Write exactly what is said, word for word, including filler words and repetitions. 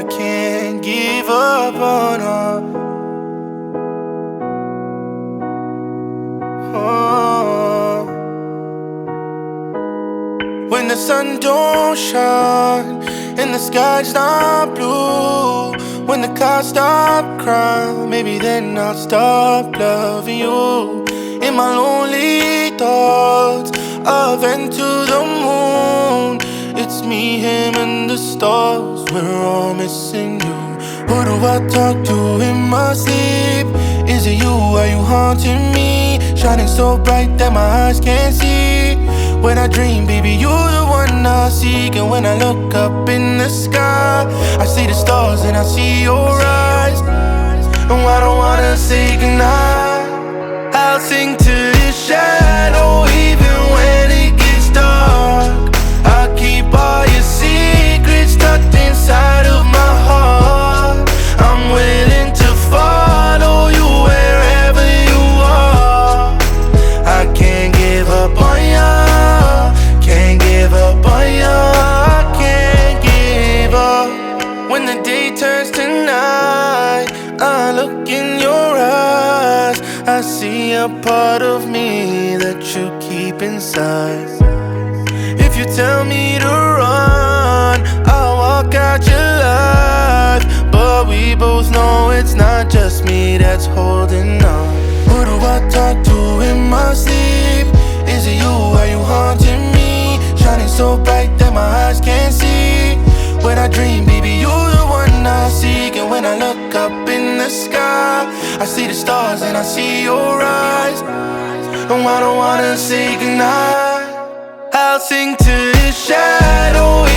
I can't give up on her. Oh. When the sun don't shine and the sky's not blue, when the clouds stop crying, maybe then I'll stop loving you. In my lonely thoughts, I've been to the moon. It's me, him, and the stars. We're all missing you. Who do I talk to in my sleep? Is it you? Are you haunting me? Shining so bright that my eyes can't see. When I dream, baby, you're the one I seek. And when I look up in the sky, I see the stars and I see your eyes. And I don't wanna say goodnight. I'll sing to your shadow even when it gets dark. I'll keep all your secrets tucked inside of my heart. I'm willing to follow you wherever you are. I can't give up on ya, can't give up on ya, I can't give up. When the day turns to night, I look in your eyes, I see a part of me that you keep inside. If you tell me to run, I'll walk out your life. But we both know it's not just me that's holding on. Who do I talk to in my sleep? Is it you? Are you haunting me? Shining so bright that my eyes can't see. When I dream, baby, you're the one I seek. And when I look up in the sky, I see the stars and I see your eyes. And I don't wanna say goodnight. I'll sing to the shadow